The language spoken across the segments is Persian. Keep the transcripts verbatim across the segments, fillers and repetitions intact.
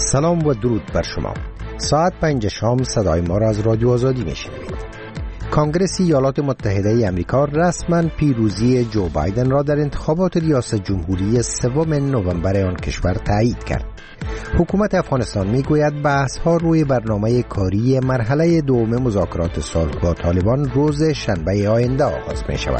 سلام و درود بر شما. ساعت پنج شام صدای ما را از رادیو آزادی میشنوید. کانگرس ایالات متحده ای آمریکا رسما پیروزی جو بایدن را در انتخابات ریاست جمهوری سوم نوامبر آن کشور تایید کرد. حکومت افغانستان میگوید بحث‌ها روی برنامه کاری مرحله دوم مذاکرات صلح با طالبان روز شنبه آینده آغاز می‌شود.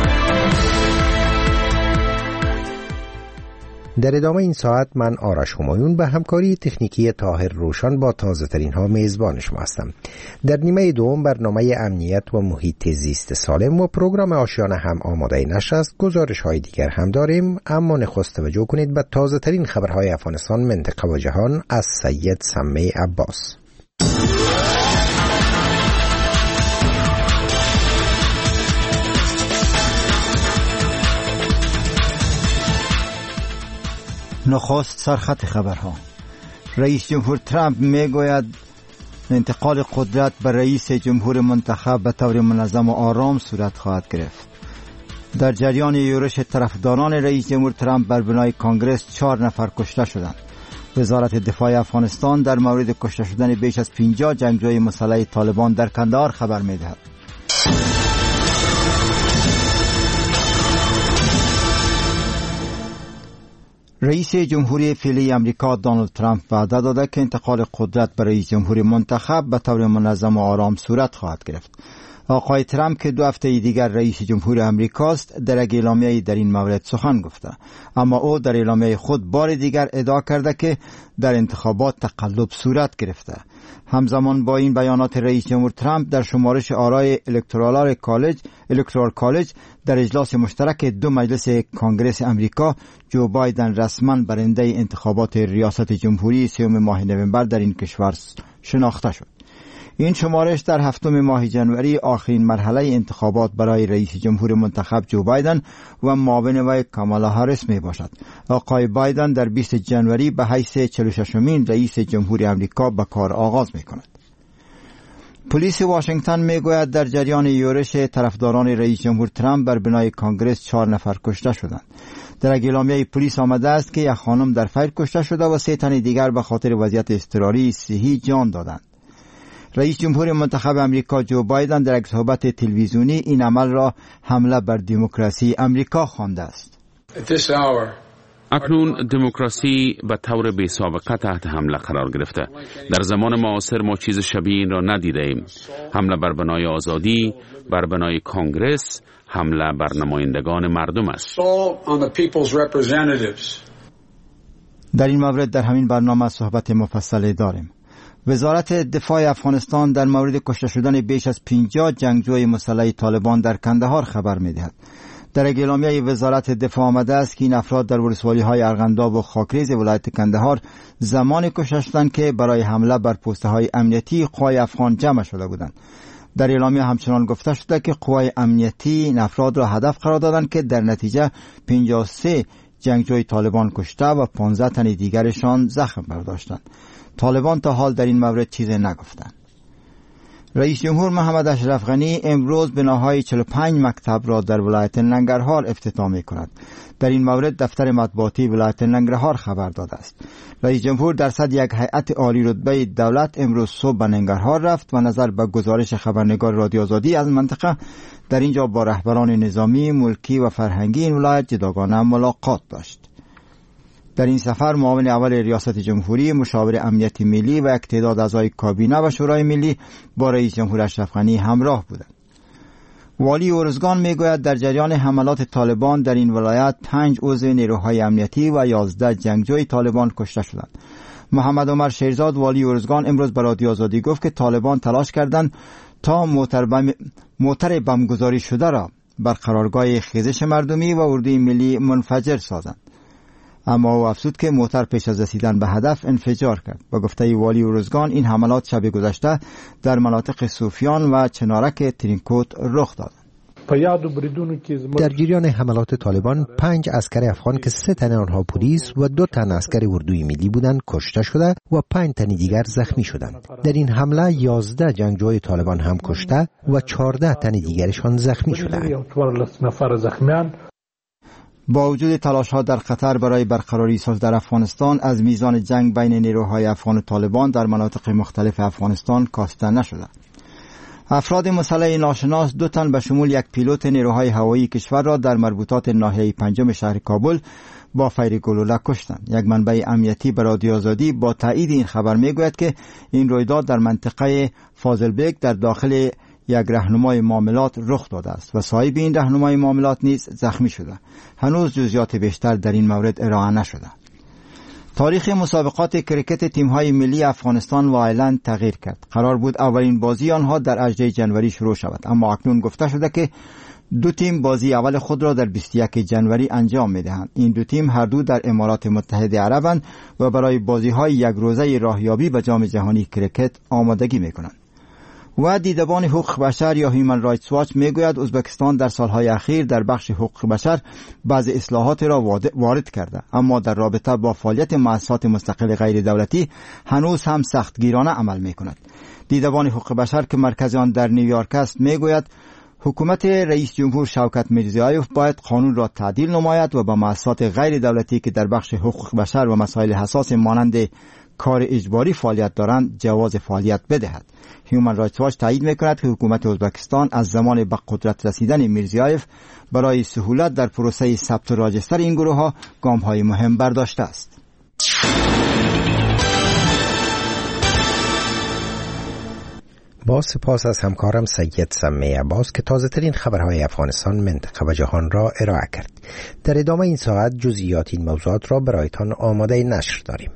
در ادامه این ساعت من آرش همایون به همکاری تکنیکی طاهر روشن با تازه ترین ها میزبان شما هستم. در نیمه دوم برنامه امنیت و محیط زیست سالم و پروگرام آشیانه هم آماده نشر است. گزارش های دیگر هم داریم، اما نخست توجه کنید به تازه ترین خبرهای افغانستان، منطقه و جهان از سید سمی عباس. نخست سرخط خبرها. رئیس جمهور ترامپ میگوید انتقال قدرت به رئیس جمهور منتخب به طور منظم و آرام صورت خواهد گرفت. در جریان یورش طرفداران رئیس جمهور ترامپ بر بنای کانگرس چهار نفر کشته شدند. وزارت دفاع افغانستان در مورد کشته شدن بیش از پنجاه جنگجوی مسلح طالبان در کندهار خبر میدهد. رئیس جمهوری فعلی امریکا دونالد ترامپ وعده داده که انتقال قدرت به رئیس جمهور منتخب به طور منظم و آرام صورت خواهد گرفت. آقای ترامپ که دو هفته دیگر رئیس جمهور امریکاست در یک اعلامیه در این مورد سخن گفته، اما او در اعلامیه خود بار دیگر ادعا کرده که در انتخابات تقلب صورت گرفته. همزمان با این بیانات رئیس جمهور ترامپ در شمارش آرای الکترال کالج الکترال کالج در اجلاس مشترک دو مجلس کانگرس امریکا جو بایدن رسما برنده انتخابات ریاست جمهوری سوم ماه نوامبر در این کشور شناخته شد. این شمارش در هفتم ماه جنوری آخرین مرحله انتخابات برای رئیس جمهور منتخب جو بایدن و معاون وی کامالا هاریس می باشد. آقای بایدن در بیست جنوری به حیث چهل و ششمین رئیس جمهور امریکا به کار آغاز می کند. پلیس واشنگتن می گوید در جریان یورش طرفداران رئیس جمهور ترامپ بر بنای کانگرس چهار نفر کشته شدند. در اعلامیه پلیس آمده است که یک خانم در فیر کشته شده و سه تن دیگر به خاطر وضعیت اضطراری صحی جان دادند. رئیس جمهور منتخب امریکا جو بایدن در یک صحبت تلویزیونی این عمل را حمله بر دموکراسی امریکا خوانده است. اکنون دموکراسی به طور بی سابقه تحت حمله قرار گرفته. در زمان معاصر ما چیز شبیه این را ندیده ایم. حمله بر بنای آزادی، بر بنای کانگرس، حمله بر نمایندگان مردم است. در این مورد در همین برنامه صحبت مفصل داریم. وزارت دفاع افغانستان در مورد کشته شدن بیش از پنجاه جنگجوی مسلح طالبان در کندهار خبر می‌دهد. در اعلامیه وزارت دفاع آمده است که این افراد در ولسوالی‌های ارغنداب و خاکریز ولایت کندهار زمانی کشته شدند که برای حمله بر پست‌های امنیتی قوای افغان جمع شده بودند. در اعلامیه همچنان گفته شده که قوای امنیتی این افراد را هدف قرار دادند که در نتیجه پنجاه و سه جنگجوی طالبان کشته و پانزده تن دیگرشان زخم برداشتند. طالبان تا حال در این مورد چیزی نگفتند. رئیس جمهور محمد اشرف غنی امروز بناهای چهل و پنج مکتب را در ولایت ننگرهار افتتاح می‌کند. در این مورد دفتر مطبوعاتی ولایت ننگرهار خبر داده است. رئیس جمهور در صدر یک هیئت عالی رتبه دولت امروز صبح به ننگرهار رفت و نظر به گزارش خبرنگار رادیو آزادی از منطقه در اینجا با رهبران نظامی، ملکی و فرهنگی این ولایت جداگانه ملاقات داشت. در این سفر معاون اول ریاست جمهوری، مشاور امنیت ملی و یک تعداد اعضای کابینه و شورای ملی با رئیس جمهور اشرف غنی همراه بودند. والی ارزگان میگوید در جریان حملات طالبان در این ولایت پنج عضو نیروهای امنیتی و یازده جنگجوی طالبان کشته شدند. محمد عمر شیرزاد والی ارزگان امروز به رادیو آزادی گفت که طالبان تلاش کردند تا موتر بم موتر بمبگذاری شده را بر قرارگاه خیزش مردمی و اردوی ملی منفجر سازند. اما او افزود که موتر پیش از رسیدن به هدف انفجار کرد. با گفته والی ارزگان این حملات شب گذشته در مناطق صوفیان و چنارک ترینکوت رخ داد. در جریان حملات طالبان پنج عسکر افغان که سه تن آنها پلیس و دو تن عسکر اردوی ملی بودند کشته شده و پنج تن دیگر زخمی شدند. در این حمله یازده جنگجوی طالبان هم کشته و چهارده تن دیگرشان زخمی شدند. با وجود تلاش‌ها در قطر برای برقراری صلح در افغانستان، از میزان جنگ بین نیروهای افغان و طالبان در مناطق مختلف افغانستان کاسته نشده. افراد مسلح ناشناس دو تن به شمول یک پیلوت نیروهای هوایی کشور را در مربوطات ناحیه پنجم شهر کابل با فیر گلوله کشتند. یک منبع امنیتی به رادیو آزادی با تایید این خبر میگوید که این رویداد در منطقه فاضلبیگ در داخل یک راهنمای معاملات رخ داده است و صاحب این راهنمای معاملات نیز زخمی شده. هنوز جزئیات بیشتر در این مورد ارائه نشده. تاریخ مسابقات کرکت تیم‌های ملی افغانستان و آیرلند تغییر کرد. قرار بود اولین بازی آنها در هجدهم ژانویه شروع شود، اما اکنون گفته شده که دو تیم بازی اول خود را در بیست و یکم ژانویه انجام می‌دهند. این دو تیم هر دو در امارات متحده عربند و برای بازی‌های یک روزه راهیابی به جام جهانی کرکت آمادگی می‌کنند. و دیدبان حقوق بشر یا هیومن رایتس واچ میگوید ازبکستان در سالهای اخیر در بخش حقوق بشر بعضی اصلاحات را وارد کرده، اما در رابطه با فعالیت مؤسسات مستقل غیر دولتی هنوز هم سختگیرانه عمل میکند. دیدبان حقوق بشر که مرکز آن در نیویورک است میگوید حکومت رئیس جمهور شوکت میرزیایوف باید قانون را تعدیل نماید و به مؤسسات غیر دولتی که در بخش حقوق بشر و مسائل حساس مانند کار اجباری فعالیت دارند جواز فعالیت بدهد. هیومن رایتس واچ تایید میکند که حکومت ازبکستان از زمان به قدرت رسیدن میرزیایف برای سهولت در پروسه ثبت راجستر این گروه ها گام های مهم برداشته است. با سپاس از همکارم سید سمی عباس که تازه ترین خبرهای افغانستان، منطقه و جهان را ارائه کرد. در ادامه این ساعت جزئیات این موضوعات را برایتان آماده نشر داریم.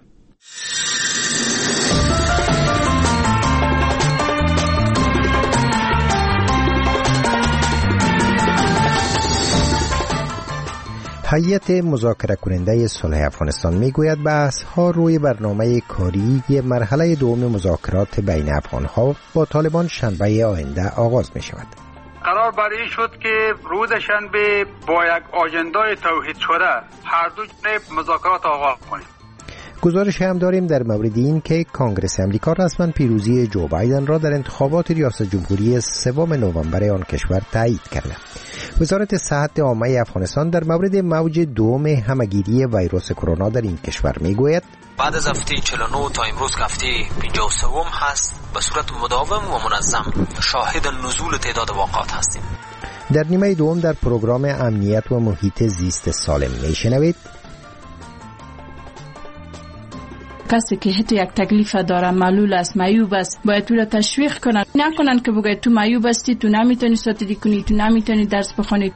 هیئت مذاکره کننده صلح افغانستان میگوید بحث‌ها روی برنامه کاری مرحله دوم مذاکرات بین افغان‌ها با طالبان شنبه آینده آغاز می شود. قرار بر این شد که روز شنبه با یک آژندای توحید شده هر دو جانب مذاکرات آغاز کنیم. گزارش هم داریم در مورد این که کانگرس امریکا رسما پیروزی جو بایدن را در انتخابات ریاست جمهوری سوم نوامبر آن کشور تایید کرده. وزارت صحت عامه افغانستان در مورد موج دوم همهگیری ویروس کرونا در این کشور میگوید بعد از هفته چهل و نه تا امروز که هفته پنجاه و سه هست، به صورت مداوم و منظم شاهد نزول تعداد واقعات هستیم. در نیمه دوم در پروگرام امنیت و محیط زیست سالم میشنوید کسی که حتی یک تکلیف داره، معلول است، معیوب است، باید تو را تشویق کنن، نکنن که بگه تو معیوب هستی، تو نمیتونی ساتیری کنی، تو نمیتونی درس بخونی.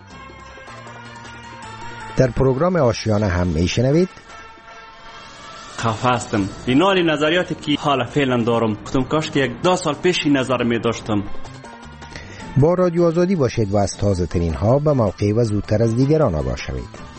در پروگرام آشیانه هم میشنوید خفه هستم بنای نظریاتی که حالا فعلا دارم، گفتم کاش که یک دو سال پیش این نظر می داشتم. با رادیو آزادی باشید و از تازه ترین ها به موقع و زودتر از دیگران آگاه شوید.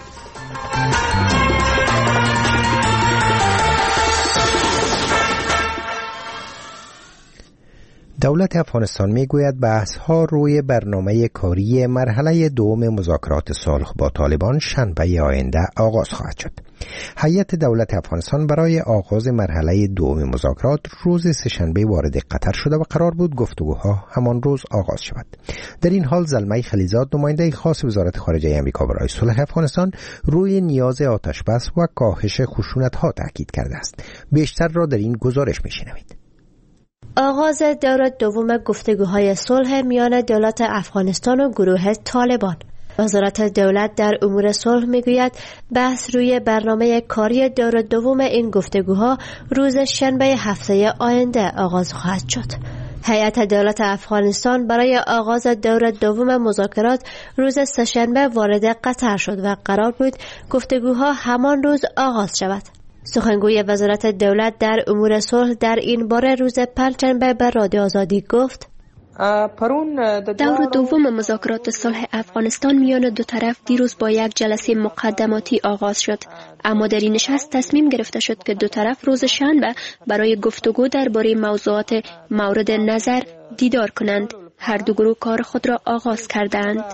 دولت افغانستان میگوید بحث‌ها روی برنامه کاری مرحله دوم مذاکرات صلح با طالبان شنبه آینده آغاز خواهد شد. هیئت دولت افغانستان برای آغاز مرحله دوم مذاکرات روز سه‌شنبه وارد قطر شده و قرار بود گفتگوها همان روز آغاز شود. در این حال زلمه خلیزاد، نماینده خاص وزارت خارجه آمریکا برای صلح افغانستان، روی نیاز آتشبس و کاهش خشونت‌ها تاکید کرده است. بیشتر را در این گزارش می‌شنوید. آغاز دور دوم گفتگوهای صلح میان دولت افغانستان و گروه طالبان. وزارت دولت در امور صلح میگوید بحث روی برنامه کاری دور دوم این گفتگوها روز شنبه هفته آینده آغاز خواهد شد. هیئت دولت افغانستان برای آغاز دور دوم مذاکرات روز سه‌شنبه وارد قطر شد و قرار بود گفتگوها همان روز آغاز شود. سخنگوی وزارت دولت در امور صلح در این باره روز پنجشنبه به رادیو آزادی گفت دور دوم مذاکرات صلح افغانستان میان دو طرف دیروز با یک جلسه مقدماتی آغاز شد، اما در این نشست تصمیم گرفته شد که دو طرف روز شنبه برای گفتگو درباره موضوعات مورد نظر دیدار کنند. هر دو گروه کار خود را آغاز کردند.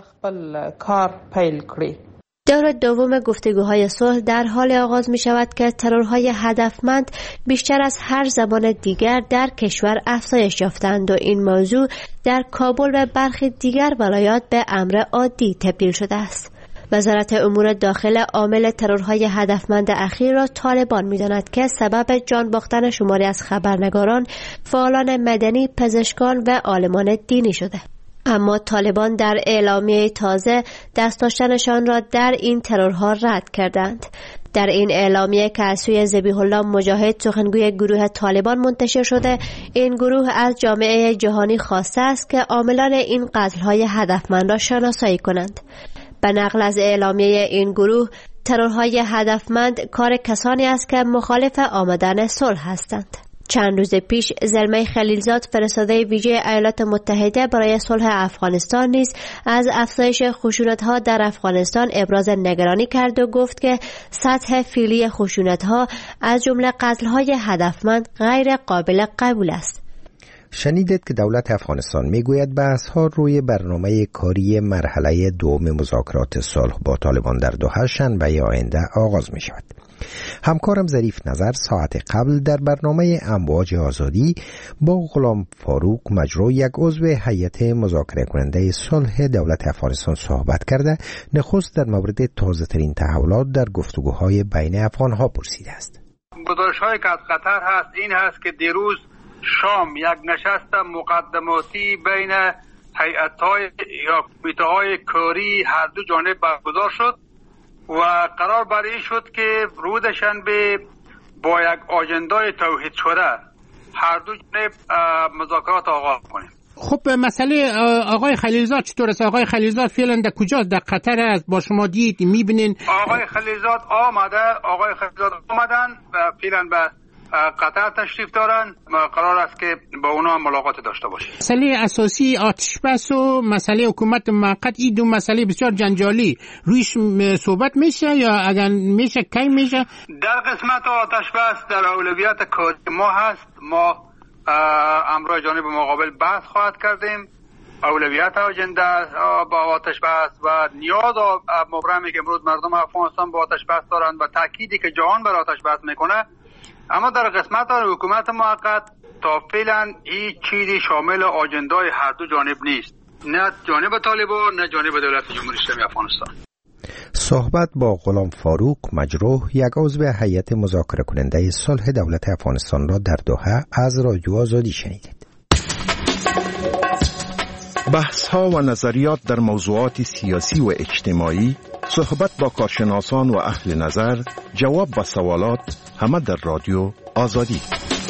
دور دوم گفتگوهای صلح در حال آغاز می شود که ترورهای هدفمند بیشتر از هر زمان دیگر در کشور افزایش یافتند و این موضوع در کابل و برخی دیگر ولایات به امر عادی تبدیل شده است. وزارت امور داخله عامل ترورهای هدفمند اخیر را طالبان می‌داند که سبب جان باختن شماری از خبرنگاران، فعالان مدنی، پزشکان و عالمان دینی شده. اما طالبان در اعلامیه تازه دست داشتنشان را در این ترورها رد کردند. در این اعلامیه که از سوی ذبیح الله مجاهد سخنگوی گروه طالبان منتشر شده، این گروه از جامعه جهانی خواسته است که عاملان این قتل‌های هدفمند را شناسایی کنند. به نقل از اعلامیه این گروه، ترورهای هدفمند کار کسانی است که مخالف آمدن صلح هستند. چند روز پیش زلمه خلیلزاد، فرستاده ویژه ایالات متحده برای صلح افغانستان، نیز از افزایش خشونت‌ها در افغانستان ابراز نگرانی کرد و گفت که سطح فعلی خشونت‌ها از جمله قتل‌های هدفمند غیر قابل قبول است. شنیدید که دولت افغانستان میگوید بحث‌ها روی برنامه کاری مرحله دوم مذاکرات صلح با طالبان در دوحه شنبه آینده آغاز می شود. همکارم ظریف نظر ساعت قبل در برنامه امواج آزادی با غلام فاروق مجرو، یک عضو هیئت مذاکره کننده صلح دولت افغانستان، صحبت کرده نخست در مورد تازه ترین تحولات در گفتگوهای بین افغانها پرسیده است. گزارش‌هایی که از قطر هست این هست که دیروز شام یک نشست مقدماتی بین هیئت‌های یا کمیته‌های کاری هر دو جانب برگزار شد و قرار بر این شد که روز شنبه با یک آژندای توحید شده هر دو جانب مذاکرات آغاز کنیم. خب مسئله آقای خلیلزاد چطور است؟ آقای خلیلزاد فعلا در کجاست؟ در قطر است؟ با شما دید میبینین؟ آقای خلیلزاد آمده آقای خلیلزاد آمدن و فعلا به قطر تشریف دارن. قرار است که با اونا ملاقات داشته باشیم. مسئله اساسی آتش بس و مسئله حکومت موقت، این دو مسئله بسیار جنجالی، رویش صحبت میشه یا اگر میشه کی میشه؟ در قسمت آتش بس در اولویت کاری ما هست. ما امروز جانب مقابل بحث خواهد کردیم. اولویت آجنده با آتش بس و نیاز مبرمی که امروز مردم افغانستان با آتش بس دارند و تأکیدی که جهان بر آتش بس میکنه. اما در قسمت حکومت موقت تا فعلا هیچ چیزی شامل آجندای هر دو جانب نیست، نه جانب طالبان نه جانب دولت جمهوری اسلامی افغانستان. صحبت با غلام فاروق مجروح، یک عضو هیئت مذاکره کننده صلح دولت افغانستان را در دوحه از رادیو آزادی شنیدید. بحث ها و نظریات در موضوعات سیاسی و اجتماعی، صحبت با کارشناسان و اهل نظر، جواب به سوالات، همه در رادیو آزادی.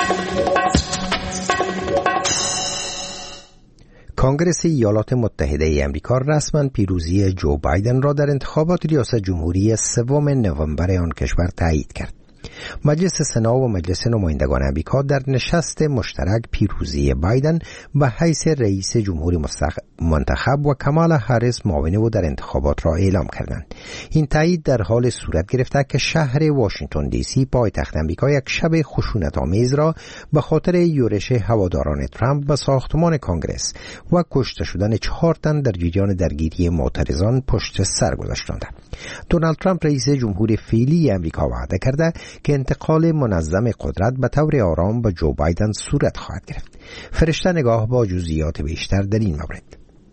کانگرس ایالات متحده ای آمریکا رسما پیروزی جو بایدن را در انتخابات ریاست جمهوری سوم نوامبر آن کشور تایید کرد. مجلس سنا و مجلس نمایندگان آمریکا در نشست مشترک پیروزی بایدن به حیث رئیس جمهور منتخب و کامالا هریس معاون او در انتخابات را اعلام کردند. این تایید در حال صورت گرفته که شهر واشنگتن دی سی پایتخت آمریکا یک شب خشونت‌آمیز را به خاطر یورش هواداران ترامپ به ساختمان کانگرس و کشته شدن چهار تن در جریان درگیری معترضان پشت سر گذاشتند. دونالد ترامپ رئیس جمهور فعلی آمریکا وعده کرده که انتقال منظم قدرت به طور آرام به جو بایدن صورت خواهد گرفت. فرشته نگاه با جزئیات بیشتر در این مورد.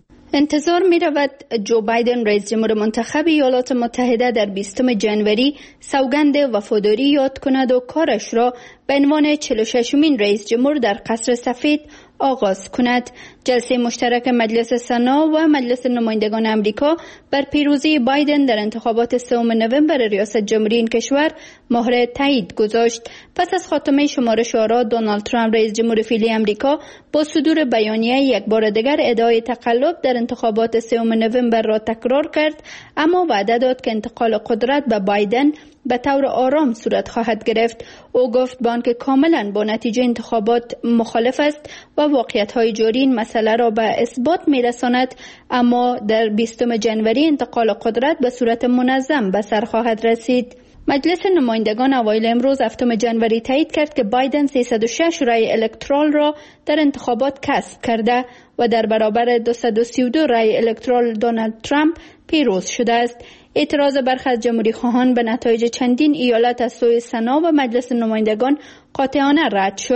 انتظار می رود جو بایدن رئیس جمهور منتخب ایالات متحده در بیستم جنوری سوگند وفاداری یاد کند و کارش را به عنوان چهل و ششمین رئیس جمهور در قصر سفید آغاز کند. جلسه مشترک مجلس سنا و مجلس نمایندگان آمریکا بر پیروزی بایدن در انتخابات سوم نوامبر ریاست جمهوری این کشور مهر تایید گذاشت. پس از خاتمه شمارش آرا، دونالد ترامپ رئیس جمهور فعلی آمریکا با صدور بیانیه یک بار دیگر ادعای تقلب در انتخابات سوم نوامبر را تکرار کرد، اما وعده داد که انتقال قدرت به بایدن به طور آرام صورت خواهد گرفت. او گفت با آنکه کاملا با نتیجه انتخابات مخالف است و واقعیت‌های جاری این مسئله را به اثبات می‌رساند، اما در بیستم جنوری انتقال قدرت به صورت منظم به سر خواهد رسید. مجلس نمایندگان اوایل امروز هفتم جنوری تایید کرد که بایدن سیصد و شش رای الکترال را در انتخابات کسب کرده و در برابر دویست و سی و دو رای الکترال دونالد ترامپ پیروز شده است. اعتراض برخی از جمهوری خواهان به نتایج چندین ایالت از سوی سنا و مجلس نمایندگان قاطعانه رد شد.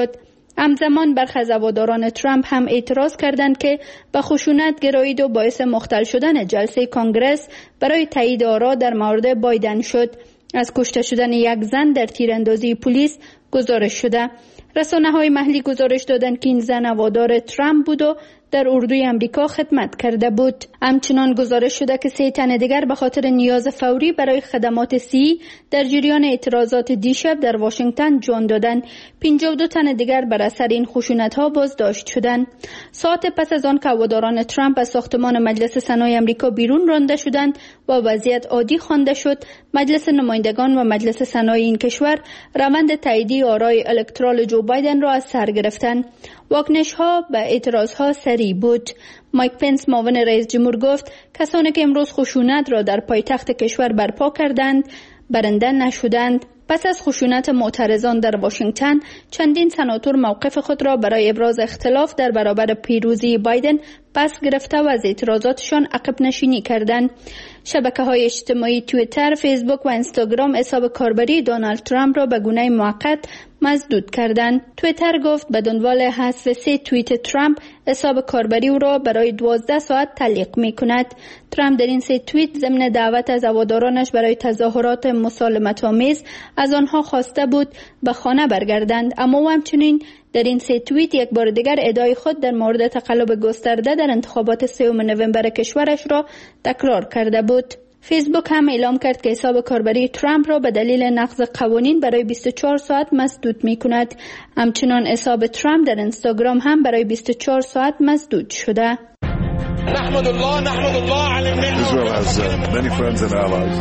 همزمان برخی از هواداران ترامپ هم اعتراض کردند که به خشونت گرایید و باعث مختل شدن جلسه کنگرس برای تایید آرا در مورد بایدن شد. از کشته شدن یک زن در تیراندازی پلیس گزارش شده. رسانه‌های محلی گزارش دادند که این زن هوادار ترامپ بود و در اردوی امریکا خدمت کرده بود. همچنان گزارش شده که سه تن دیگر به خاطر نیاز فوری برای خدمات صحی در جریان اعتراضات دیشب در واشنگتن جان دادند. پنجاه و دو تن دیگر بر اثر این خشونت‌ها بازداشت شدند. ساعت پس از آن که هواداران ترامپ از ساختمان مجلس سنای امریکا بیرون رانده شدند و وضعیت عادی خوانده شد، مجلس نمایندگان و مجلس سنای این کشور روند تاییدی آرای الکترال جو بایدن را از سر گرفتند. واکنش‌ها به اعتراض‌ها سریع بود. مایک پنس معاون رئیس جمهور گفت کسانی که امروز خشونت را در پایتخت کشور برپا کردند برنده نشدند. پس از خشونت معترضان در واشنگتن، چندین سناتور موقف خود را برای ابراز اختلاف در برابر پیروزی بایدن پس گرفته و از اعتراضاتشان عقب نشینی کردند. شبکه‌های اجتماعی توییتر، فیسبوک و اینستاگرام حساب کاربری دونالد ترامپ را به گونه موقت مسدود کردند. توییتر گفت به دنبال حذف سه توییت ترامپ حساب کاربری او را برای دوازده ساعت تعلیق می‌کند. ترامپ در این سه توییت ضمن دعوت از هوادارانش برای تظاهرات مسالمت‌آمیز از آنها خواسته بود به خانه برگردند، اما او همچنین در این سه توییت یک بار دیگر ادعای خود در مورد تقلب گسترده در انتخابات سوم نوامبر کشورش را تکرار کرده بود. فیسبوک هم اعلام کرد که حساب کاربری ترامپ را به دلیل نقض قوانین برای بیست و چهار ساعت مسدود می کند. همچنان حساب ترامپ در اینستاگرام هم برای بیست و چهار ساعت مسدود شده. نحمد الله نحمد الله على النعمة. Israel has uh, many friends and allies.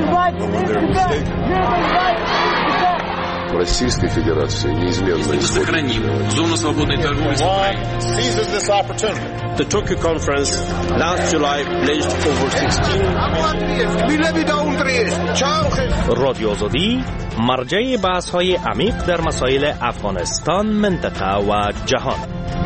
Российской Федерации неизменно сохраним зону свободной торговли с Украиной. Seizes this opportunity. The Tokyo conference last July pledged over sixteen رادیو آزادی مرجع بحث‌های عمیق در مسائل افغانستان، منطقه و جهان.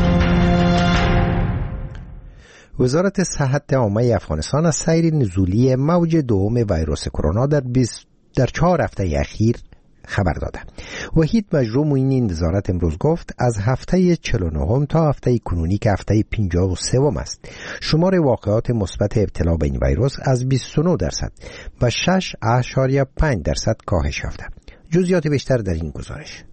وزارت صحت عامه افغانستان از سیر نزولی موج دوم ویروس کرونا در در چهار هفته اخیر خبر داده. وحید مجروح معین این وزارت امروز گفت از هفته چهل و نه تا هفته کنونی که هفته پنجاه و سه است، شمار واقعات مثبت ابتلا به این ویروس از بیست و نه درصد و شش اشاریه پنج درصد کاهش یافته. جزئیات بیشتر در این گزارش.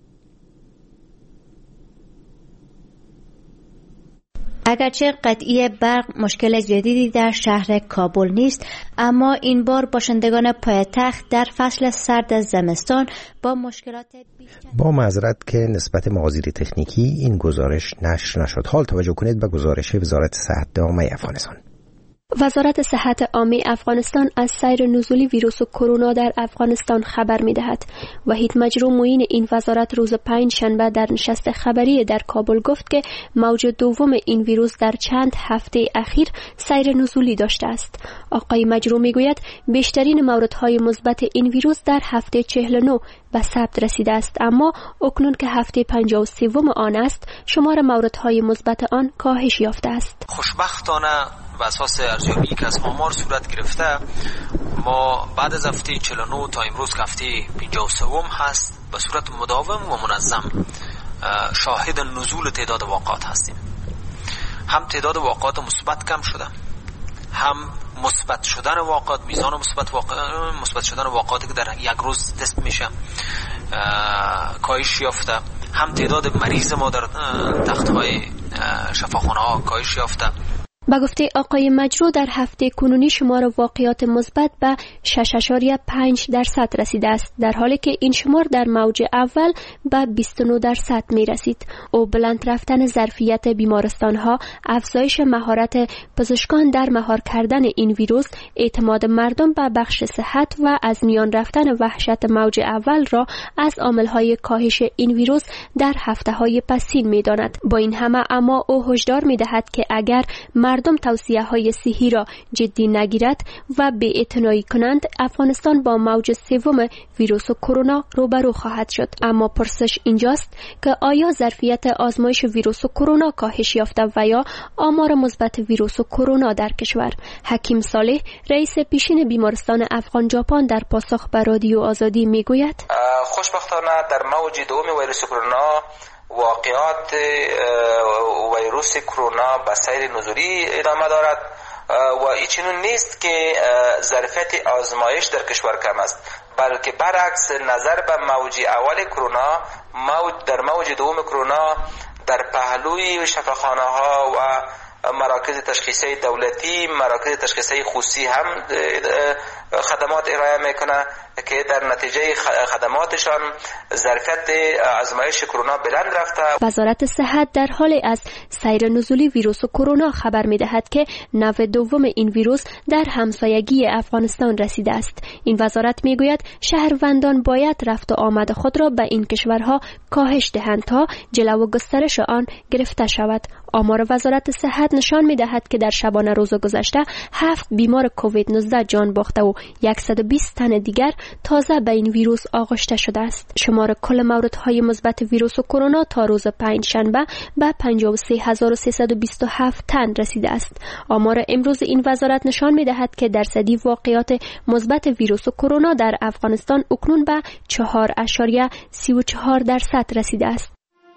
اگرچه قطعی برق مشکل جدیدی در شهر کابل نیست، اما این بار باشندگان پایتخت در فصل سرد زمستان با مشکلات بیشتر. با معذرت که نسبت مقادیر تکنیکی این گزارش نشر نشد. حال توجه کنید به گزارش وزارت صحت عامه افغانستان. وزارت صحت عامه افغانستان از سیر نزولی ویروس کرونا در افغانستان خبر می‌دهد. وحید مجروح معین این وزارت روز پنج شنبه در نشست خبری در کابل گفت که موج دوم این ویروس در چند هفته اخیر سیر نزولی داشته است. آقای مجروح میگوید بیشترین موردهای مثبت این ویروس در هفته چهل و نه به ثبت رسیده است، اما اکنون که هفته پنجاه و سه آن است، شمار موردهای مثبت آن کاهش یافته است. خوشبختانه و اساس ارزیابی که از آمار صورت گرفته، ما بعد از هفته چهل و نه تا امروز که هفته پنجاه و سه هست، به صورت مداوم و منظم شاهد نزول تعداد واقعات هستیم. هم تعداد واقعات مثبت کم شده، هم مثبت شدن واقعات، میزان مثبت واقع مثبت شدن واقعاتی که در یک روز تست میشه کاهش یافته، هم تعداد مریض ما در تخت‌های شفاخانه ها کاهش یافته. با گفته آقای مجروح در هفته کنونی شمار واقعات مثبت به شش اشاریه پنج درصد رسیده است، در حالی که این شمار در موج اول به بیست و نه درصد می رسید. او بلند رفتن ظرفیت بیمارستان ها، افزایش مهارت پزشکان در مهار کردن این ویروس، اعتماد مردم به بخش صحت و از میان رفتن وحشت موج اول را از عامل های کاهش این ویروس در هفته های پسین می داند. با این همه اما او هشدار می دهد که اگر مردم توصیه های صحی را جدی نگیرد و بی‌اعتنایی کنند، افغانستان با موج سوم ویروس کرونا روبرو خواهد شد. اما پرسش اینجاست که آیا ظرفیت آزمایش ویروس کرونا کاهش یافته و یا آمار مثبت ویروس کرونا در کشور؟ حکیم صالح، رئیس پیشین بیمارستان افغان ژاپن، در پاسخ به رادیو آزادی میگوید: خوشبختانه در موج دوم ویروس کرونا واقعات ویروس کرونا به سیر نزولی ادامه دارد و ایچنون نیست که ظرفیت آزمایش در کشور کم است، بلکه برعکس نظر به موج اول کرونا، موج در موج دوم کرونا در پهلوی شفاخانه ها و مراکز تشخیصی دولتی، مراکز تشخیصی خصوصی هم خدمات ارائه میکنه که در نتیجه خدماتشان ظرفیت آزمایش کرونا بلند رفته. وزارت صحت در حال از سیر نزولی ویروس کرونا خبر میدهد که نوع دوم این ویروس در همسایگی افغانستان رسیده است. این وزارت میگوید شهروندان باید رفت و آمد خود را به این کشورها کاهش دهند تا جلو گسترش آن گرفته شود. آمار وزارت صحت نشان می‌دهد که در شبانه روز گذشته هفت بیمار کووید نوزده جان باخته و صد و بیست تن دیگر تازه به این ویروس آغشته شده است. شمار کل موردهای مثبت ویروس کرونا تا روز پنج شنبه به پنجاه و سه هزار و سیصد و بیست و هفت تن رسیده است. آمار امروز این وزارت نشان می‌دهد که درصدی واقعات مثبت ویروس کرونا در افغانستان اکنون به چهار اشاریه سی و چهار درصد رسیده است.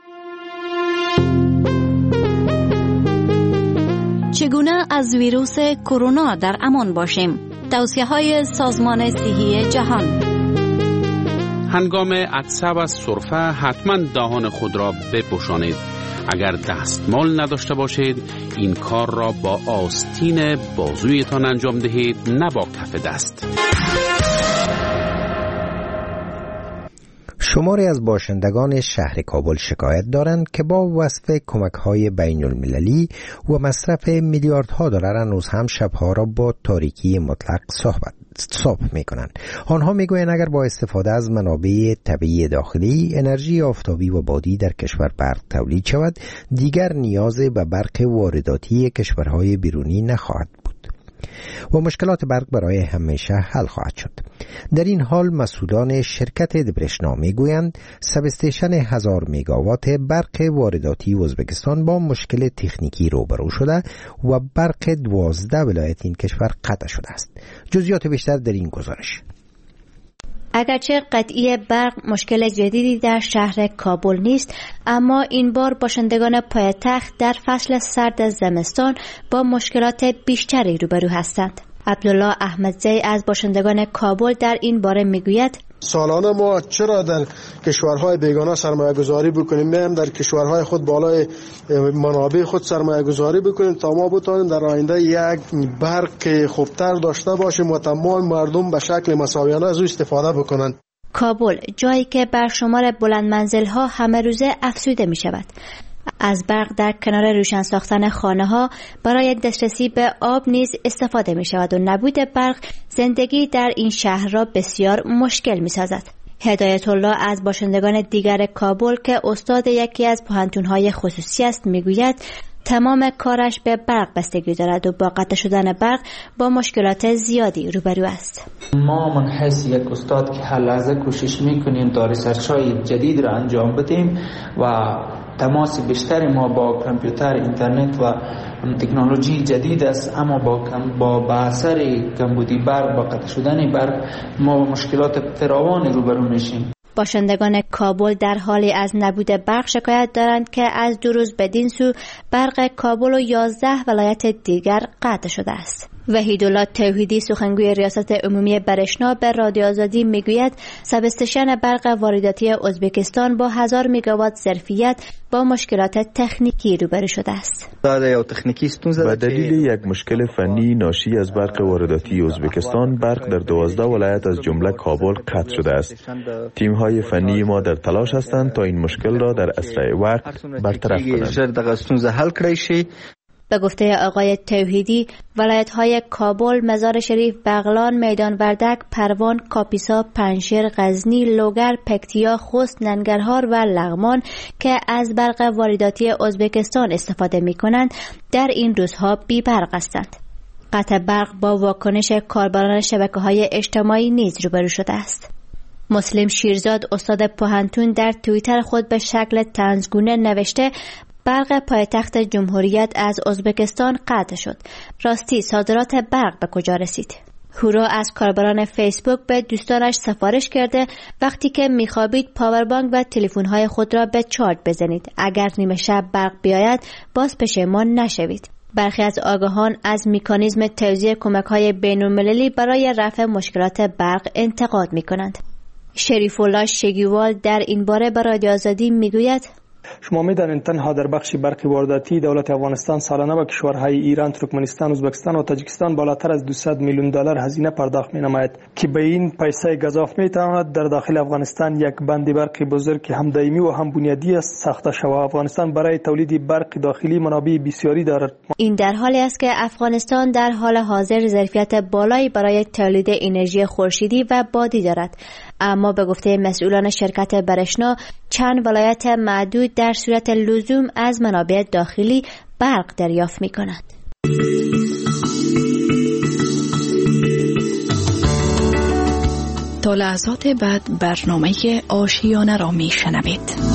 چگونه از ویروس کرونا در امان باشیم؟ توصیه‌های سازمان صحی جهان. هنگام عطسه و سرفه حتما دهان خود را بپوشانید. اگر دستمال نداشته باشید این کار را با آستین بازویتان انجام دهید، نه با کف دست. شماری از باشندگان شهر کابل شکایت دارند که با وصف کمک‌های بین المللی و مصرف میلیاردها دلار هنوز هم شبها را با تاریکی مطلق صحبت صبح میکنند. آنها میگویند اگر با استفاده از منابع طبیعی داخلی، انرژی آفتابی و بادی در کشور برق تولید شود، دیگر نیاز به برق وارداتی کشورهای بیرونی نخواهد بود و مشکلات برق برای همیشه حل خواهد شد. در این حال مسئولان شرکت دبرشنا میگویند سب استیشن هزار مگاوات برق وارداتی ازبکستان با مشکل تکنیکی روبرو شده و برق دوازده ولایت این کشور قطع شده است. جزئیات بیشتر در این گزارش. اگرچه قطعی برق مشکل جدیدی در شهر کابل نیست، اما این بار باشندگان پایتخت در فصل سرد زمستان با مشکلات بیشتری روبرو هستند. عبدالله احمدزی از باشندگان کابل در این باره میگوید سالانه ما چرا در کشورهای بیگانه سرمایه گذاری بکنیم، میم در کشورهای خود بالای منابع خود سرمایه گذاری بکنیم تا ما بتوانیم در آینده یک برق خوبتر داشته باشیم و تمام مردم به شکل مساویانه از او استفاده بکنند. کابل جایی که بر شمار بلند منزل ها همه روزه افزوده می شود. از برق در کنار روشن ساختن خانه ها برای دسترسی به آب نیز استفاده می شود و نبود برق زندگی در این شهر را بسیار مشکل می سازد. هدایت الله از باشندگان دیگر کابل که استاد یکی از پوهنتون‌های خصوصی است می گوید تمام کارش به برق بستگی دارد و با قطع شدن برق با مشکلات زیادی روبرو است. ما من حیث یک استاد که هر لحظه کوشش میکنیم تا ریسرچ‌های جدید را انجام بدیم و تماس بیشتر ما با کامپیوتر، اینترنت و تکنولوژی جدید است، اما با با با اثر کمبودی برق، با قطع شدن برق ما با مشکلات فراوانی روبرو میشیم. باشندگان کابل در حالی از نبود برق شکایت دارند که از دو روز بدین سو برق کابل و یازده ولایت دیگر قطع شده است. وحیدالله توحیدی سخنگوی ریاست عمومی برشنا به رادیو آزادی میگوید سب استیشن برق وارداتی ازبکستان با هزار مگاوات ظرفیت با مشکلات تکنیکی روبرو شده است. به دلیل یک مشکل فنی ناشی از برق وارداتی ازبکستان، برق در دوازده ولایت از جمله کابل قطع شده است. تیم‌های فنی ما در تلاش هستند تا این مشکل را در اسرع وقت برطرف کنند. به گفته آقای توحیدی، ولایت‌های کابل، مزار شریف، بغلان، میدان وردک، پروان، کاپیسا، پنجشیر، غزنی، لوگر، پکتیا، خوست، ننگرهار و لغمان که از برق وارداتی ازبکستان استفاده می‌کنند، در این روزها بی برق هستند. قطع برق با واکنش کاربران شبکه‌های اجتماعی نیز روبرو شده است. مسلم شیرزاد استاد پوهنتون در توییتر خود به شکل طنزگونه نوشته برق پایتخت جمهوریت از ازبکستان قطع شد. راستی صادرات برق به کجا رسید؟ هورا از کاربران فیسبوک به دوستانش سفارش کرده وقتی که میخوابید پاوربانک و تلفن‌های خود را به چارج بزنید. اگر نیمه شب برق بیاید باز پشیمان نشوید. برخی از آگاهان از مکانیزم توزیع کمک‌های بین‌المللی برای رفع مشکلات برق انتقاد می‌کنند. شریف الله شگیوال در این باره به رادیو آزادی میگوید: شما می‌دانید تنها در بخش برق وارداتی دولت افغانستان سالانه به کشورهای ایران، ترکمنستان، ازبکستان و تاجیکستان بالاتر از دویست میلیون دلار هزینه پرداخت می‌نماید که به این پیسه گزاف می‌تواند در داخل افغانستان یک بند برق بزرگ که هم دائمی و هم بنیادی است ساخته شود. افغانستان برای تولید برق داخلی منابع بسیاری دارد. این در حالی است که افغانستان در حال حاضر ظرفیت بالایی برای تولید انرژی خورشیدی و بادی دارد، اما به گفته مسئولان شرکت برشنا چند ولایت معدود در صورت لزوم از منابع داخلی برق دریافت می‌کنند. تا لحظات بعد برنامه آشیانه را می‌شنوید.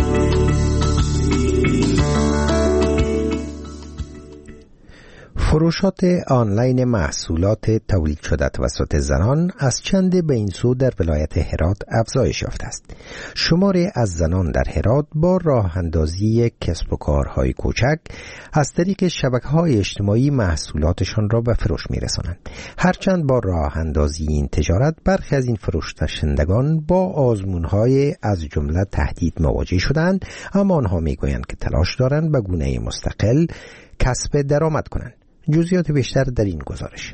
فروشات آنلاین محصولات تولید شده توسط زنان از چند به این سو در ولایت هرات افزایش یافته است. شماری از زنان در هرات با راه اندازی کسب و کارهای کوچک از طریق شبکه‌های اجتماعی محصولاتشان را به فروش می‌رسانند. هرچند با راه اندازی این تجارت برخی از این فروشندگان با آزمون‌های از جمله تهدید مواجه شدند، اما آنها می‌گویند که تلاش دارند به گونه مستقل کسب درآمد کنند. جزئیات بیشتر در این گزارش.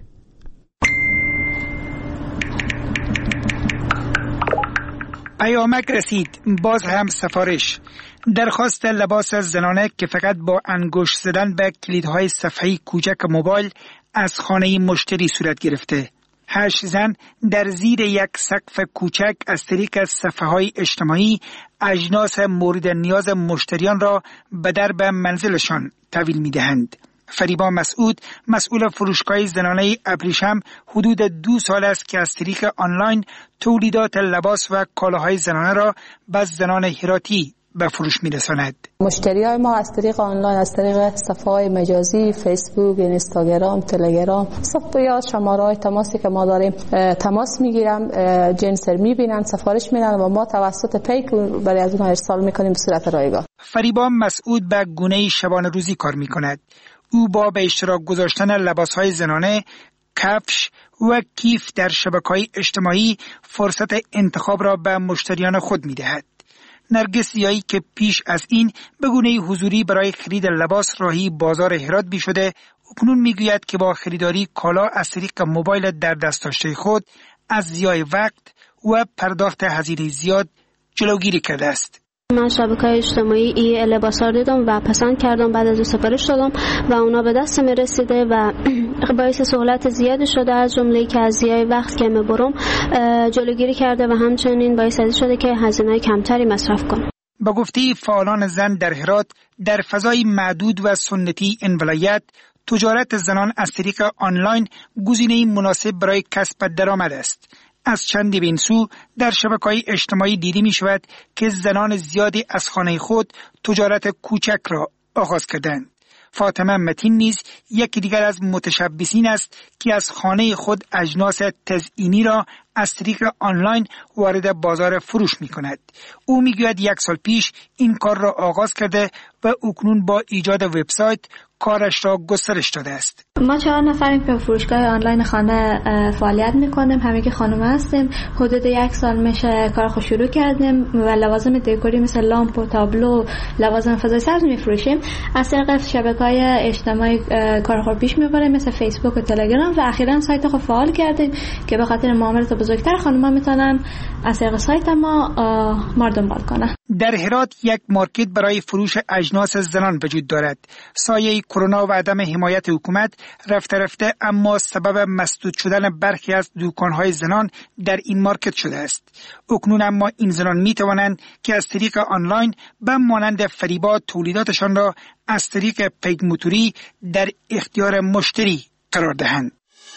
پیامک رسید، باز هم سفارش. درخواست لباس زنانه که فقط با انگشت زدن به کلیدهای صفحه کوچک موبایل از خانه مشتری صورت گرفته. هشت زن در زیر یک سقف کوچک از طریق صفحه‌های اجتماعی اجناس مورد نیاز مشتریان را به درب منزلشان تحویل می‌دهند. فریبا مسعود، مسئول فروشگاه زنانه ابریشم، حدود دو سال است که از طریق آنلاین تولیدات لباس و کالاهای زنانه را به زنان هراتی به فروش می‌رساند. مشتریای ما از طریق آنلاین، از طریق صفحه‌های مجازی، فیسبوک، اینستاگرام، تلگرام، صفحه یا شماره‌های تماسی که ما داریم تماس می‌گیرن، جنس می‌بینن، سفارش میدن و ما توسط پیک برای از اونها ارسال می‌کنیم به صورت رایگان. فریبا مسعود به گونه شبانه روزی کار می‌کند. او با به اشتراک گذاشتن لباس‌های زنانه، کفش و کیف در شبکه‌های اجتماعی فرصت انتخاب را به مشتریان خود می‌دهد. نرگس زیایی که پیش از این به گونه حضوری برای خرید لباس راهی بازار هرات بی شده، اکنون میگوید که با خریداری کالا از طریق موبایل در دست داشته خود از ضیاع وقت و پرداخت هزینه زیاد جلوگیری کرده است. من شبکه‌های اجتماعی ای لباسا دیدم و پسند کردم، بعد از سفارش دادم و اونا به دست می رسیده و باعث سهولت زیادی شده، از جمله که از ضیاع وقت که میبرم جلوگیری کرده و همچنین باعث شده که هزینه کمتری مصرف کنم. با گفته فعالان زن در هرات، در فضای معدود و سنتی این ولایت تجارت زنان از طریق آنلاین گزینه‌ای مناسب برای کسب درآمد است. از چندی به این سو در شبکه‌های اجتماعی دیده می شود که زنان زیادی از خانه خود تجارت کوچک را آغاز کردند. فاطمه متین نیز یکی دیگر از متشبثین است که از خانه خود اجناس تزئینی را از طریق آنلاین وارد بازار فروش می کند. او می گوید یک سال پیش این کار را آغاز کرده و اکنون با ایجاد وبسایت کارش را گسترش داده است. ما چهار نفریم که فروشگاه آنلاین خانه فعالیت میکنیم، همه که خانم هستیم. حدود یک سال میشه کار خود شروع کردیم و لوازم دکوری مثل لامپ و تابلو، لوازم فضای سبز میفروشیم. از طریق شبکه‌های اجتماعی کار خود پیش میبریم مثل فیسبوک و تلگرام و اخیراً سایت خود فعال کردیم که به خاطر معاملات بزرگتر خانم‌ها میتونن از طریق سایت ما ما دنبال کنن. در هرات یک مارکت برای فروش اجناس زنان وجود دارد. سایه کرونا و عدم حمایت حکومت رفته رفته اما سبب مسدود شدن برخی از دکان‌های زنان در این مارکت شده است. اکنون اما این زنان می توانند که از طریق آنلاین به مانند فریبا تولیداتشان را از طریق پیک موتوری در اختیار مشتری قرار دهند.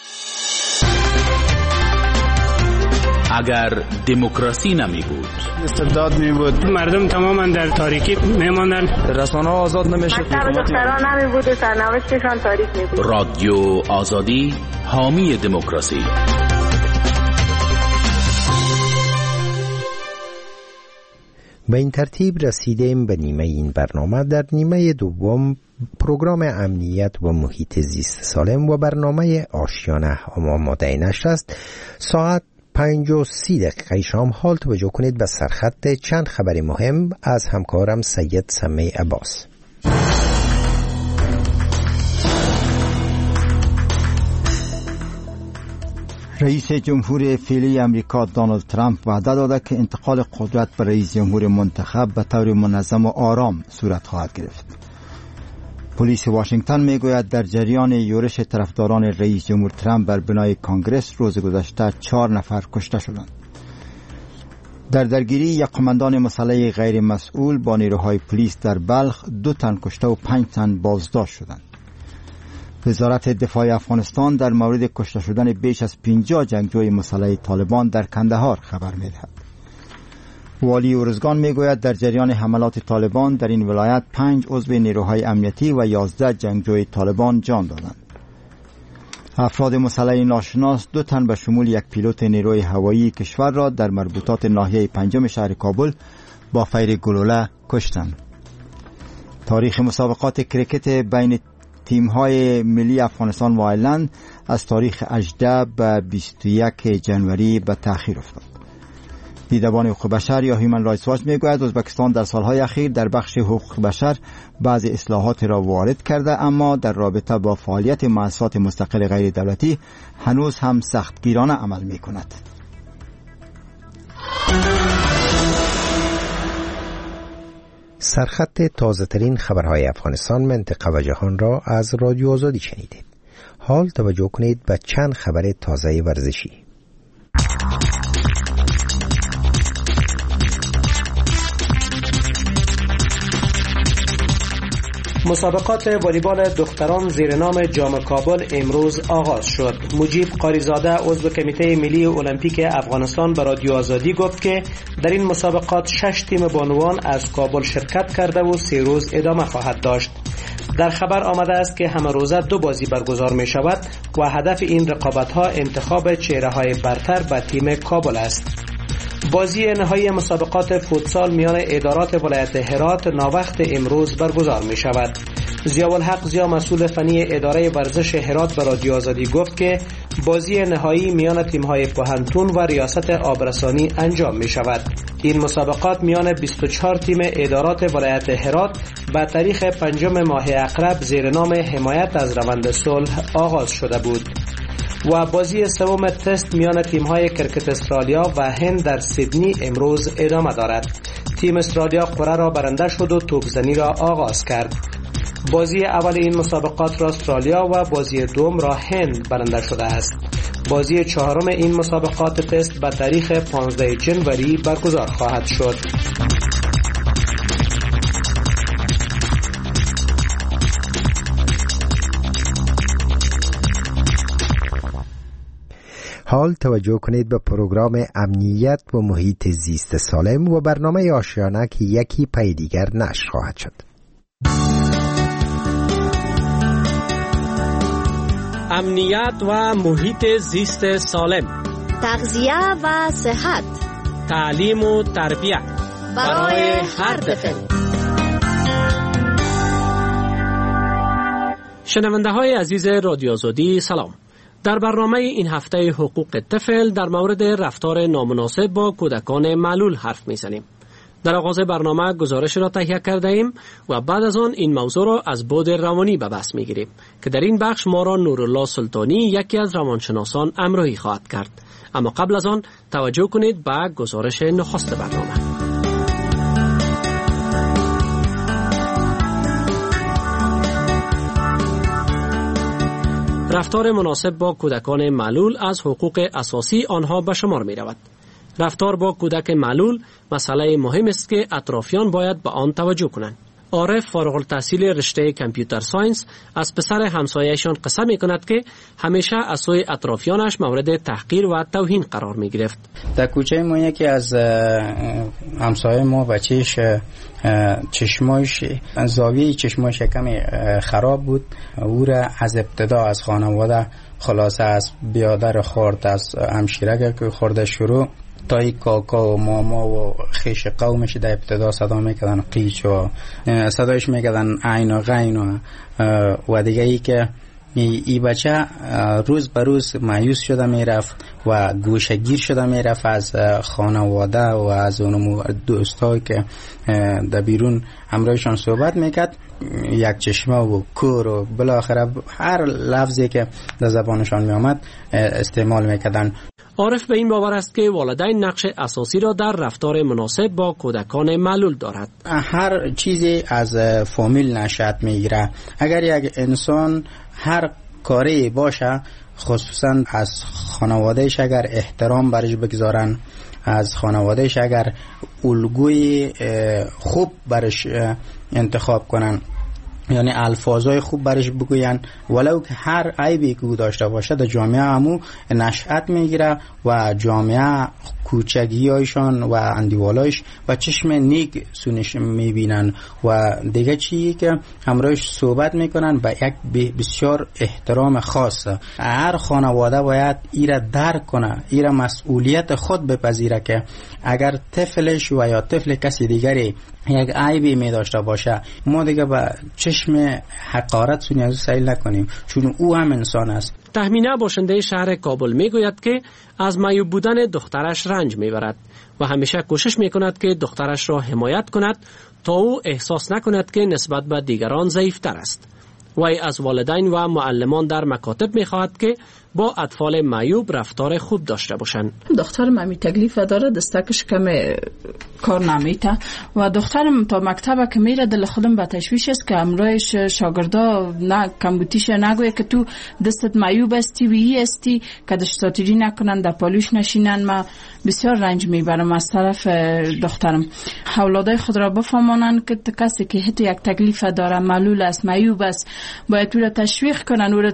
اگر دموکراسی نمی بود، استبداد می بود، مردم تماما در تاریکی می ماندند، رسانه آزاد نمی شد، مکتب دختران نمی بود و سرنوشتشان تاریک می بود. رادیو آزادی حامی دموکراسی. به این ترتیب رسیدیم به نیمه این برنامه. در نیمه دوم پروگرام امنیت و محیط زیست سالم و برنامه آشیانه آماده نشر است. ساعت پنج و سی دقیقه شام حال توجه کنید به سرخط چند خبر مهم از همکارم سید سمی عباس. رئیس جمهور فعلی امریکا دونالد ترامپ وعده داده که انتقال قدرت به رئیس جمهور منتخب به طور منظم و آرام صورت خواهد گرفت. پلیس واشنگتن میگوید در جریان یورش طرفداران رئیس جمهور ترامپ بر بنای کانگرس روز گذشته چهار نفر کشته شدند. در درگیری یک قماندان مسلح غیر مسئول با نیروهای پلیس در بلخ دو تن کشته و پنج تن بازداشت شدند. وزارت دفاع افغانستان در مورد کشته شدن بیش از پنجاه جنگجوی مسلح طالبان در کندهار خبر می‌دهد. والی ارزگان میگوید در جریان حملات طالبان در این ولایت پنج عضو نیروهای امنیتی و یازده جنگجوی طالبان جان دادند. افراد مسلح ناشناس دو تن به شمول یک پیلوت نیروی هوایی کشور را در مربوطات ناحیه پنجم شهر کابل با فیر گلوله کشتند. تاریخ مسابقات کرکت بین تیم‌های ملی افغانستان و آیرلند از تاریخ هجده به بیست و یک جنوری به تأخیر افتاد. دیدبان حقوق بشر یا هیومن رایتس واچ میگوید ازبکستان در سالهای اخیر در بخش حقوق بشر بعضی اصلاحات را وارد کرده، اما در رابطه با فعالیت مؤسسات مستقل غیر دولتی هنوز هم سختگیرانه عمل میکند. سرخط تازه ترین خبرهای افغانستان، منطقه و جهان را از رادیو آزادی شنیدید. حال توجه کنید به چند خبر تازه ورزشی. مسابقات والیبال دختران زیر نام جام کابل امروز آغاز شد. مجیب قاریزاده عضو کمیته ملی المپیک افغانستان به رادیو آزادی گفت که در این مسابقات شش تیم بانوان از کابل شرکت کرده و سه روز ادامه خواهد داشت. در خبر آمده است که همه روزه دو بازی برگزار می شود و هدف این رقابت ها انتخاب چهره های برتر به تیم کابل است. بازی نهایی مسابقات فوتسال میان ادارات ولایت هرات ناوقت امروز برگزار می شود. ضیاءالحق زیا مسئول فنی اداره ورزش هرات به رادیو آزادی گفت که بازی نهایی میان تیم‌های پوهنتون و ریاست آبرسانی انجام می شود. این مسابقات میان بیست و چهار تیم ادارات ولایت هرات به تاریخ پنجم ماه اقرب زیر نام حمایت از روند صلح آغاز شده بود. و بازی سوم تست میان تیم‌های کرکت استرالیا و هند در سیدنی امروز ادامه دارد. تیم استرالیا قرعه را برنده شد و توپزنی را آغاز کرد. بازی اول این مسابقات را استرالیا و بازی دوم را هند برنده شده است. بازی چهارم این مسابقات تست به تاریخ پانزده جنوری برگزار خواهد شد. حال توجه کنید به پروگرام امنیت و محیط زیست سالم و برنامه آشیانه که یکی پی دیگر نشر خواهد شد. امنیت و محیط زیست سالم، تغذیه و صحت، تعلیم و تربیت برای هر طفل. شنونده های عزیز رادیو آزادی سلام. در برنامه این هفته حقوق طفل در مورد رفتار نامناسب با کودکان معلول حرف میزنیم. در آغاز برنامه گزارش را تهیه کرده ایم و بعد از آن این موضوع را از بعد روانی به بحث میگیریم که در این بخش ما را نورالله سلطانی یکی از روانشناسان همراهی خواهد کرد. اما قبل از آن توجه کنید به گزارش نخست برنامه. رفتار مناسب با کودکان معلول از حقوق اساسی آنها به شمار می رود. رفتار با کودک معلول مسئله مهم است که اطرافیان باید به آن توجه کنند. عارف فارغ التحصیل رشته کامپیوتر ساینس از پسر همسایه‌شان قصه می‌کند که همیشه از سوی اطرافیانش مورد تحقیر و توهین قرار می‌گرفت. در کوچه ما یکی از همسایه ما بچه‌ش چشماش زاویه چشماش کمی خراب بود. او را از ابتدا از خانواده خلاصه از بیادر خورد، از همشیره که خورده شروع تا ای کاکا و ماما و خیش قومش در ابتدا صدا میکردن قیچ و صدایش میکردن عین و غین و, و دیگه ای که ای بچه روز به روز مایوس شده میرفت و گوشگیر شده میرفت از خانواده و از اون دوستایی که در بیرون همراهشان صحبت میکرد. یک چشمه و کور و بالاخره هر لفظی که در زبانشان میامد استعمال میکردن. عارف به این باور است که والدین نقش اساسی را در رفتار مناسب با کودکان معلول دارد. هر چیزی از فامیل نشأت میگیره. اگر یک انسان هر کاری باشه، خصوصا از خانوادهش اگر احترام برش بگذارن، از خانوادهش اگر الگوی خوب برش انتخاب کنن، یعنی الفاظای خوب برش بگوین، ولو که هر عیبی که داشته باشه در جامعه همو نشأت میگیره و جامعه کوچگیایشان و اندیوالایش و چشم نیک سونش میبینن و دیگه چیزی که همراهش صحبت میکنن و یک بسیار احترام خاص. هر خانواده باید ایره درک کنه، ایره مسئولیت خود بپذیره که اگر طفلش و یا طفل کسی دیگری یک عیبی می داشته باشه، ما دیگه با چشم حقارت سونی از سیل نکنیم، چون او هم انسان است. تهمینه باشنده شهر کابل می گوید که از معیوب بودن دخترش رنج می برد و همیشه کوشش می کند که دخترش را حمایت کند تا او احساس نکند که نسبت به دیگران ضعیفتر است. وی از والدین و معلمان در مکاتب می خواهد که با اطفال معیوب رفتار خوب داشته باشند. دخترم همی تکلیف داره، دستکش کم کار نمیته و دخترم تا مکتب که میره دل خودم به تشویش است که امرایش شاگردا نه کمبوتیش نگویه که تو دستت معیوب استی و ای استی که دشتاتیری نکنن در پالوش نشینن. ما بسیار رنج میبرم از طرف دخترم. اولادای خود را بفهمانن که کسی که حتی یک تکلیف داره، معلول است، معیوب است، باید تو را تشویق کنن، او را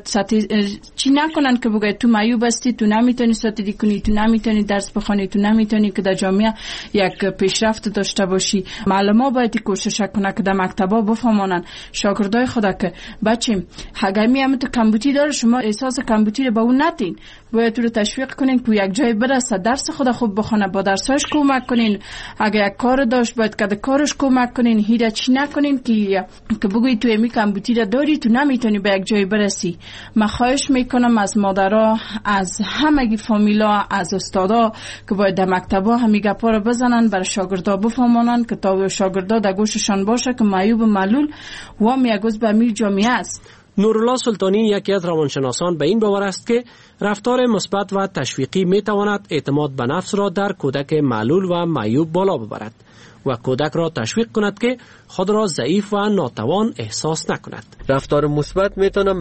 چی نکنن که بگه تو معیوب هستی، تو نمیتونی ستیری کنی، تو نمیتونی درس بخونی، تو نمیتونی که در جامعه یک پیشرفت داشته باشی. معلما باید کوشش کنه که در مکتبا بفهمانن شاگردای خدا که بچیم اگر میام تو کمبوتی داره، شما احساس کمبوتی رو به اون ندین، باید تو رو تشویق کنین که یک جای برسه، درس خدا خوب بخونه، با درساش کمک کنین. اگر یک کار داشت باید که کارش کمک کنین، هیچ چی نکنین که که بگوی تو امی کمبوتی رو داری، تو نمیتونی به یک جای برسی. من خواهش میکنم از مادرها، از همگی فامیلا، از استادا که باید در مکتبا همین گپا رو بزنن، برای شاگردا بفهمانن که تا شاگردا در گوششان باشه که معیوب و معلول و هم یک عضو امیر جامعه است. نورالله سلطانی یکی از روانشناسان به این باور است که رفتار مثبت و تشویقی می تواند اعتماد به نفس را در کودک معلول و معیوب بالا ببرد و کودک را تشویق کند که خود را ضعیف و ناتوان احساس نکند. رفتار مثبت میتونه